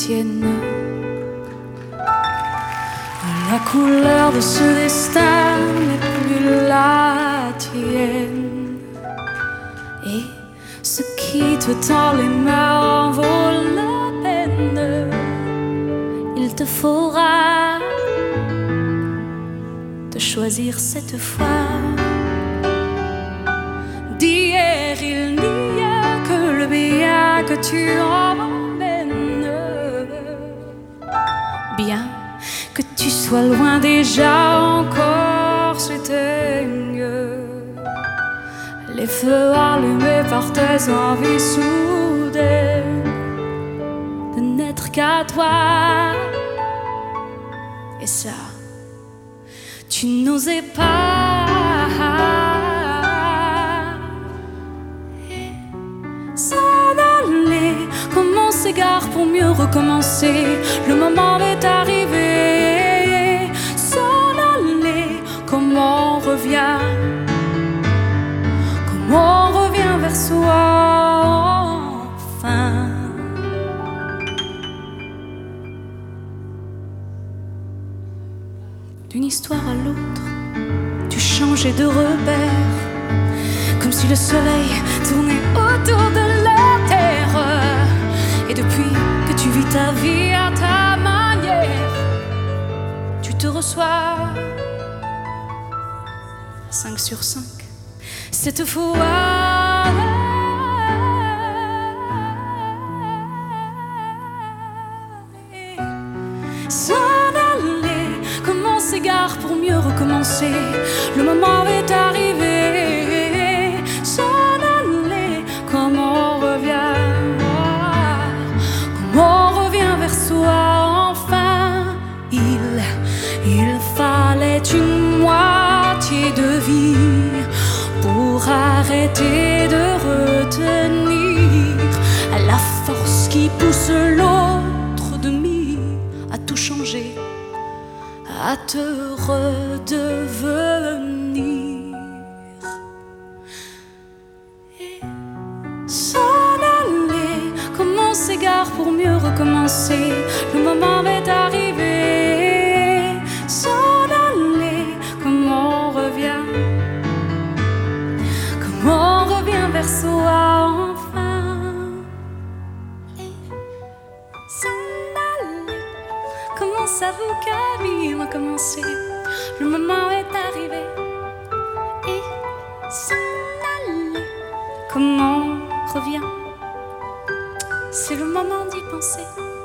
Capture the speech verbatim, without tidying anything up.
tienne. La couleur de ce destin n'est plus la tienne, et ce qui te tend les mains en vaut la peine. Il te faudra te choisir cette fois. D'hier il n'y a que le bien que tu emmènes. Bien que tu sois loin déjà, encore s'éteignent les feux allumés par tes envies soudaines de n'être qu'à toi. Et ça, tu n'osais pas. Et s'en aller, comme on s'égare pour mieux recommencer. Le moment est arrivé. S'en aller, comment on revient, comment on revient vers soi enfin. D'une histoire à l'autre, tu changeais de repère, comme si le soleil tournait autour de la terre. Et depuis que tu vis ta vie à ta manière, tu te reçois cinq sur cinq. Cette fois, s'en aller, comme on s'égare pour mieux recommencer. Le moment est arrivé. S'en aller, comment on revient, comment on revient vers soi enfin. Il, il fallait une moitié de vie pour arrêter de retenir la force qui pousse l'autre demi à tout changer, à te redevenir. Et s'en aller, comme on s'égare pour mieux recommencer. Le moment est arrivé. S'en aller, comment on revient, comment on revient vers soi enfin. Et s'en aller, comment ça vaut qu'à vivre a commencé. Le moment est arrivé. Et s'en aller, comment on revient, c'est le moment d'y penser.